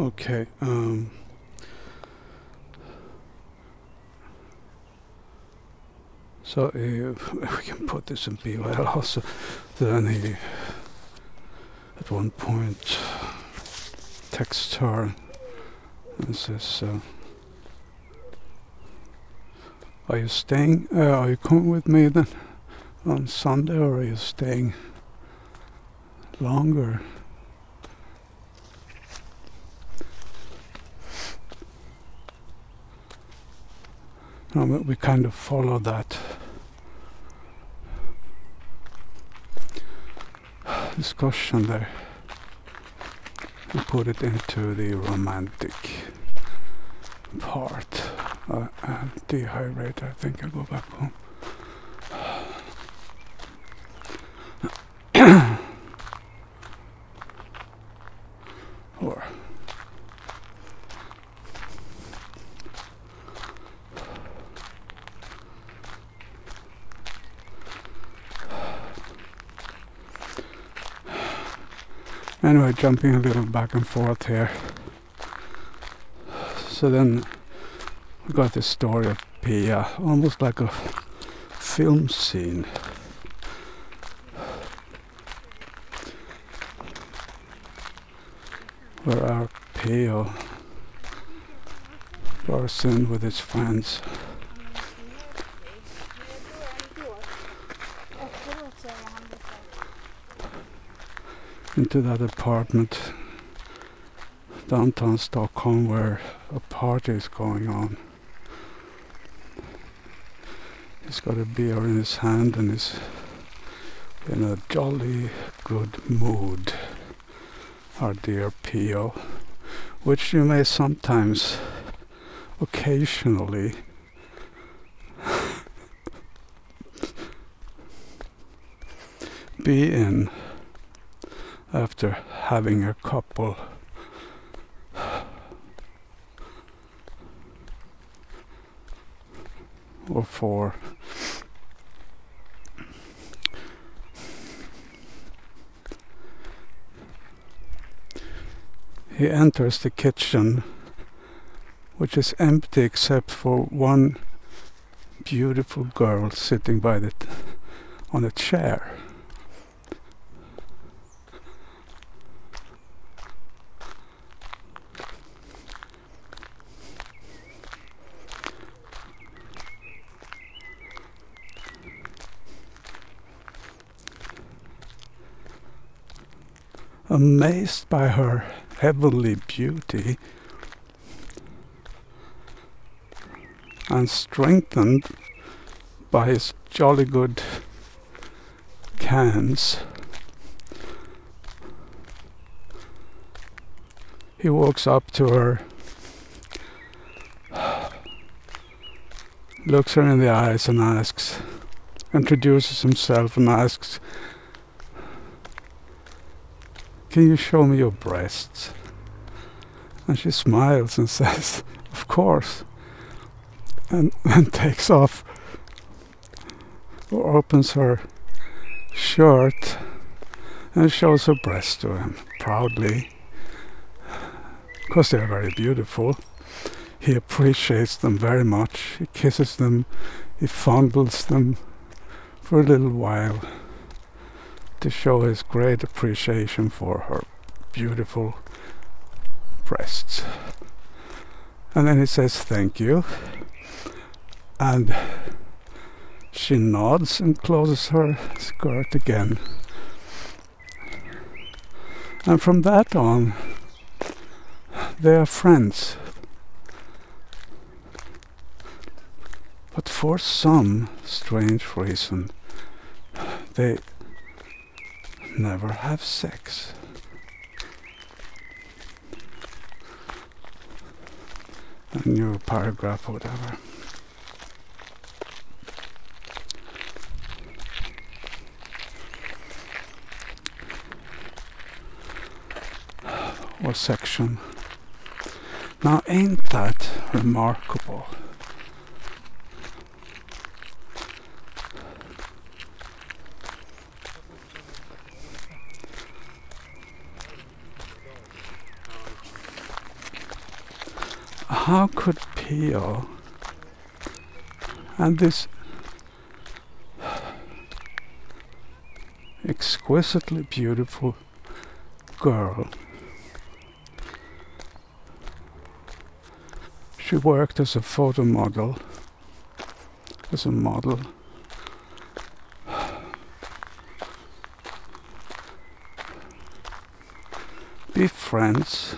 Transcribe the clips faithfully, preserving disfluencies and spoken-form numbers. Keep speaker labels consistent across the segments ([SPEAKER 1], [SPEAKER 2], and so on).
[SPEAKER 1] Okay. Um, so if we can put this in B Y also, then he at one point texts her and says, uh, "Are you staying? Uh, are you coming with me then on Sunday, or are you staying longer?" Um, we kind of follow that discussion there and put it into the romantic part. Uh, uh, dehydrate, I think I'll go back home. Or anyway, jumping a little back and forth here. So then we got this story of Pia, almost like a film scene. Where our Pio goes in with his friends into that apartment downtown Stockholm where a party is going on. He's got a beer in his hand and is in a jolly good mood, our dear Pio, which you may sometimes, occasionally, be in after having a couple or four. He enters the kitchen, which is empty except for one beautiful girl sitting by it on a chair. Amazed by her heavenly beauty and strengthened by his jolly good cans, he walks up to her, looks her in the eyes and asks, introduces himself and asks, "Can you show me your breasts?" And she smiles and says, "Of course," and then takes off or opens her shirt and shows her breasts to him proudly, because they're very beautiful. He appreciates them very much. He kisses them, he fondles them for a little while to show his great appreciation for her beautiful breasts. And then he says thank you, and she nods and closes her skirt again. And from that on, they are friends. But for some strange reason, they never have sex. A new paragraph or whatever. Or section. Now ain't that remarkable? how could Pio and this exquisitely beautiful girl, she worked as a photo model, as a model, be friends,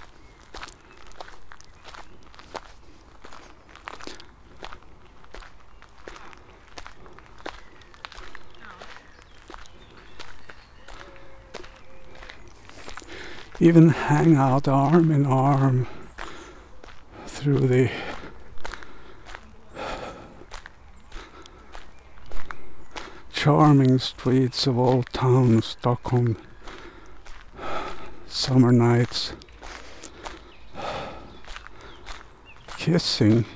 [SPEAKER 1] even hang out arm in arm through the charming streets of Old Town Stockholm, summer nights, kissing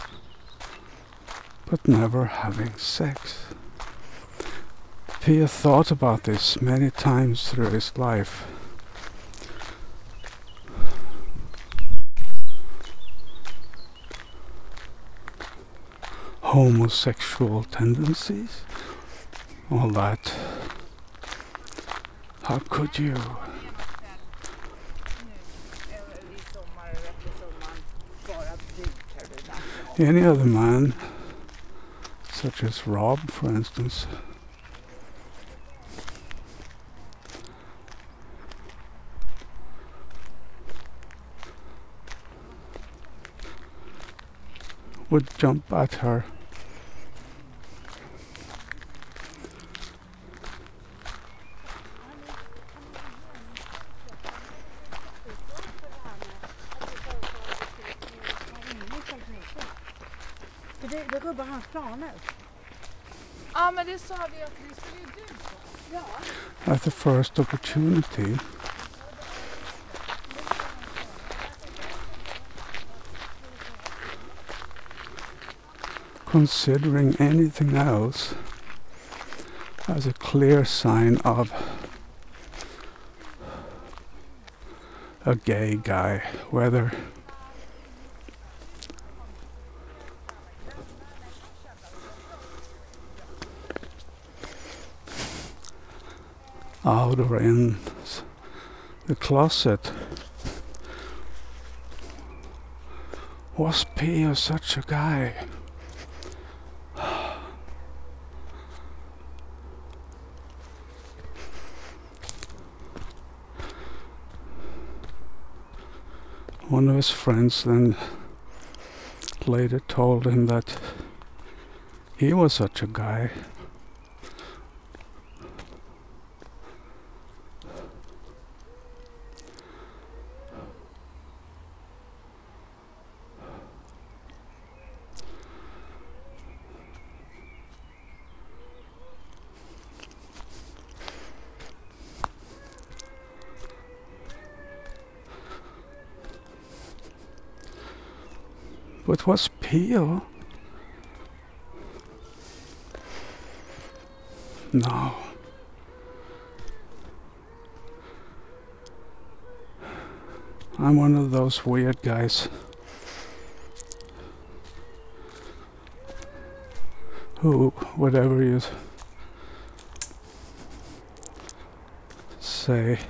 [SPEAKER 1] but never having sex. Pia thought about this many times through his life. Homosexual tendencies, all that. How could you? Any other man, such as Rob, for instance, would jump at her.
[SPEAKER 2] Det rubbar hans planer.
[SPEAKER 3] Ja, men det sa vi att vi skulle ju du så. Ja.
[SPEAKER 1] At the first opportunity, considering anything else as a clear sign of a gay guy, whether out or in the closet. Was Pio such a guy? One of his friends then later told him that he was such a guy. But was Pio? No. I'm one of those weird guys who, whatever you say,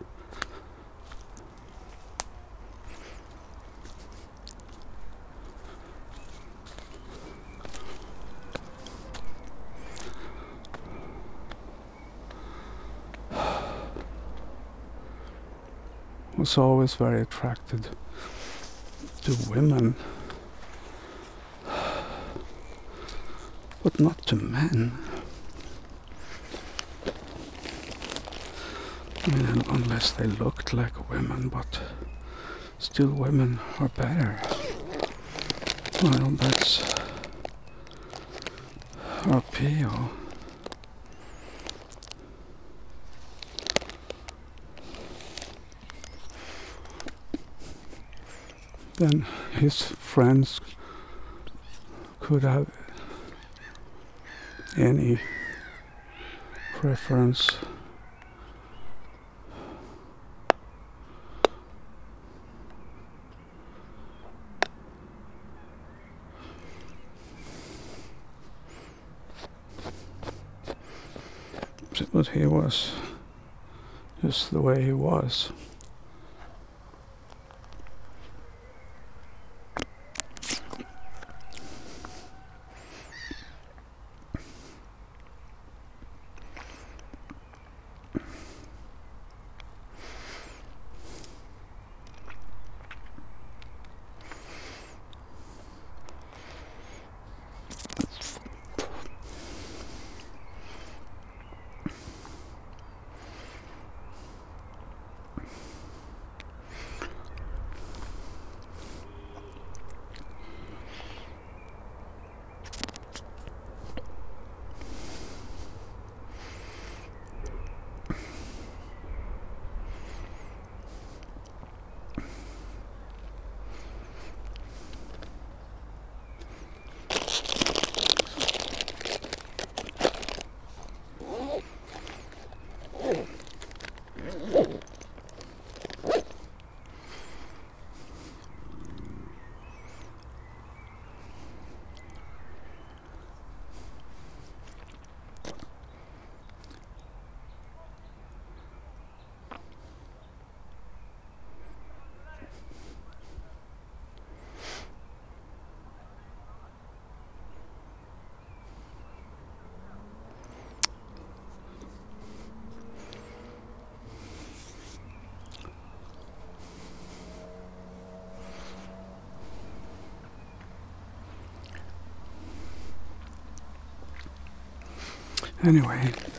[SPEAKER 1] was always very attracted to women, but not to men. I mean, unless they looked like women, but still women are better. Well, that's our Pio. Then his friends could have any preference. But he was just the way he was. Anyway,